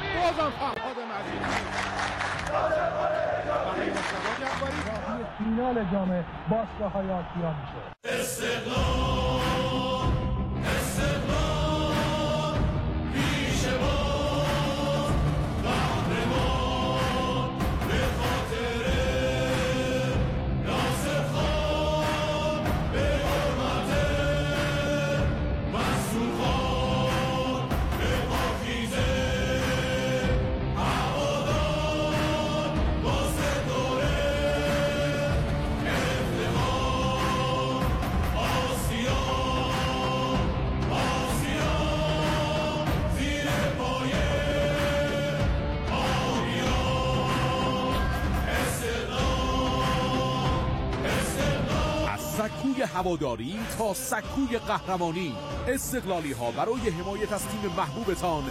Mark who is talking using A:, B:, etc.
A: بازم فرهاد مدینی برای مصطفی جعفری
B: راهی فینال جام باشگاه‌های آسیا میشه.
C: استقلال پیش باز قهرمان به خاطر ناصر خان به حرمت منصور خان به پاکیزه هوادار واسه دوره افتخار آسیا زیر پایه آبیان استقلال
D: از سکوی هواداری تا سکوی قهرمانی، استقلالی ها برای حمایت از تیم محبوبتان